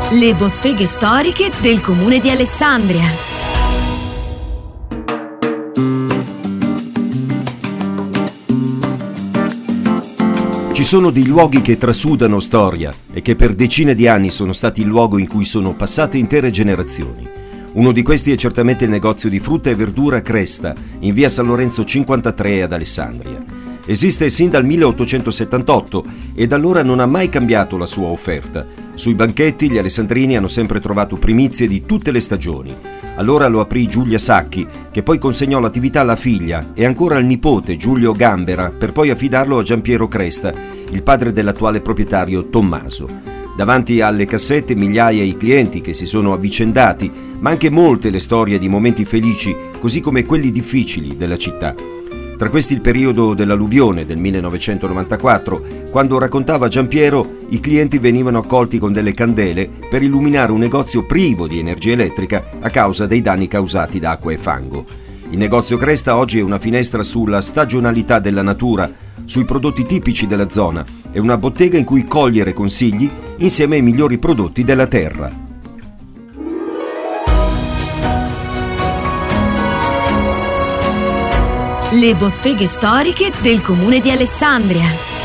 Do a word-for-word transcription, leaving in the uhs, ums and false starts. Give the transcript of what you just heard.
Le botteghe storiche del comune di Alessandria. Ci sono dei luoghi che trasudano storia e che per decine di anni sono stati il luogo in cui sono passate intere generazioni. Uno di questi è certamente il negozio di frutta e verdura Cresta, in via San Lorenzo cinquantatré ad Alessandria. Esiste sin dal milleottocentosettantotto e da allora non ha mai cambiato la sua offerta. Sui banchetti gli alessandrini hanno sempre trovato primizie di tutte le stagioni. Allora lo aprì Giulia Sacchi, che poi consegnò l'attività alla figlia e ancora al nipote Giulio Gambera, per poi affidarlo a Giampiero Cresta, il padre dell'attuale proprietario Tommaso. Davanti alle cassette migliaia i clienti che si sono avvicendati, ma anche molte le storie di momenti felici, così come quelli difficili della città. Tra questi il periodo dell'alluvione del millenovecentonovantaquattro, quando raccontava Giampiero, i clienti venivano accolti con delle candele per illuminare un negozio privo di energia elettrica a causa dei danni causati da acqua e fango. Il negozio Cresta oggi è una finestra sulla stagionalità della natura, sui prodotti tipici della zona e una bottega in cui cogliere consigli insieme ai migliori prodotti della terra. Le botteghe storiche del comune di Alessandria.